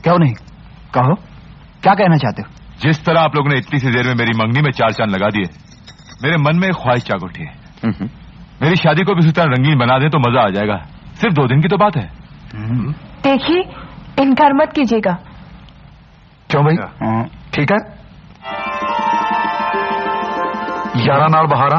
क्यों नहीं, कहो क्या कहना चाहते हो? जिस तरह आप लोगों ने इतनी सी देर में मेरी मंगनी में 4 चांद लगा दिए, मेरे मन में एक ख्वाहिश जाग उठी है। मेरी शादी को भी उसी तरह रंगीन बना दें तो मजा आ जाएगा। सिर्फ 2 दिन की तो बात है। देखिए, इनकार मत कीजिएगा। क्यों भाई, ठीक है। 11 नाल 12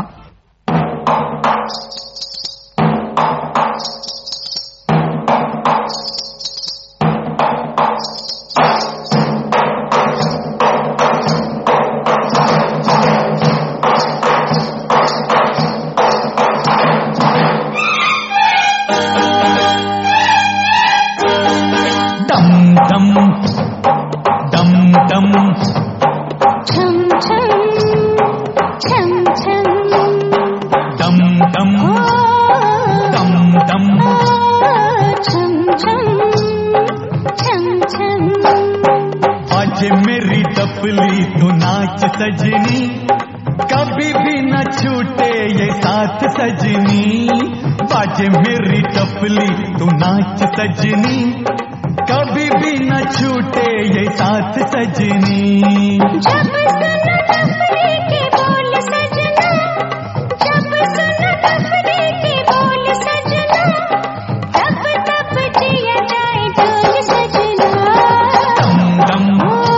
मेरी टपली तू नाच सजनी, कभी भी न छूटे ये साथ सजनी। बाजे मेरी टपली तू नाच सजनी, कभी भी न छूटे ये साथ सजनी। जब सुनो टपली के बोल सजना, जब सुनो टपली के बोल सजना, तब तब जिया जाए ढोल सजना। दम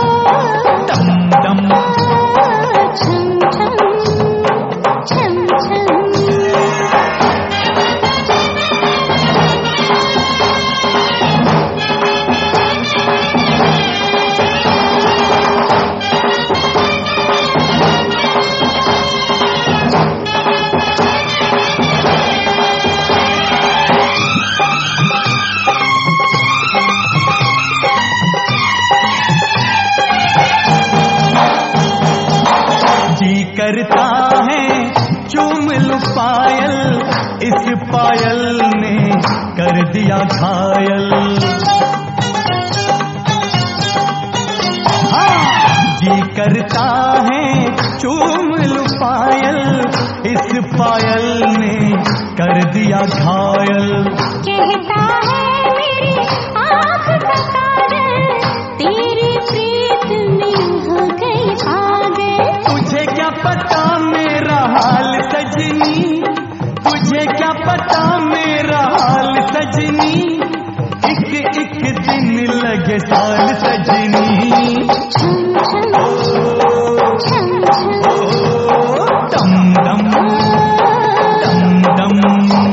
दम छम छम छम छम। करता है चूम लूं पायल, इस पायल ने कर दिया घायल। जी करता है चूम लूं पायल, इस पायल ने कर दिया घायल। कहता है मेरी आँख का काजल, तेरी प्रीत में हो गई पागल। तुझे क्या पता मेरा हाल सजनी, तुझे क्या पता मेरा हाल सजनी। एक एक दिन लगे साल सजनी। दम दम दम दम।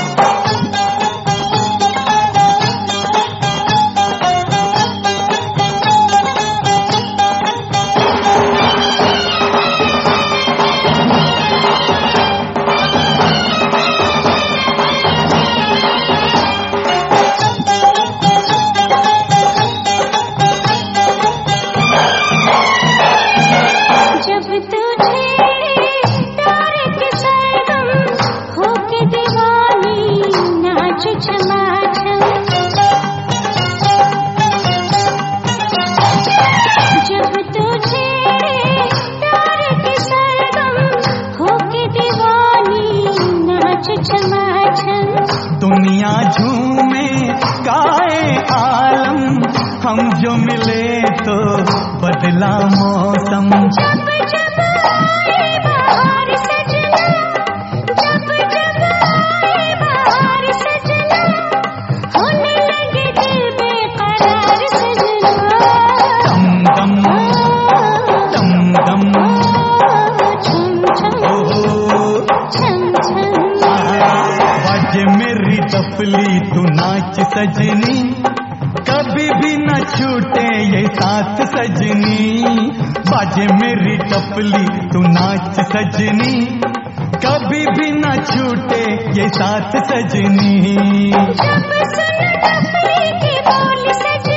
दुनिया झूमे गाए आलम, हम जो मिले तो बदला मौसम। जब जब आए बहार सजना, जब जब आए बहार सजना, होने लगे दिल बेकरार सजना। दम दम दम दम। छम छम छम छम। बाजे मेरी टपली तू नाच सजनी, कभी भी न छूटे ये साथ सजनी। बाजे मेरी टपली तू नाच सजनी, कभी भी न छूटे ये साथ सजनी। जब सुनो टपली के बोल सजना,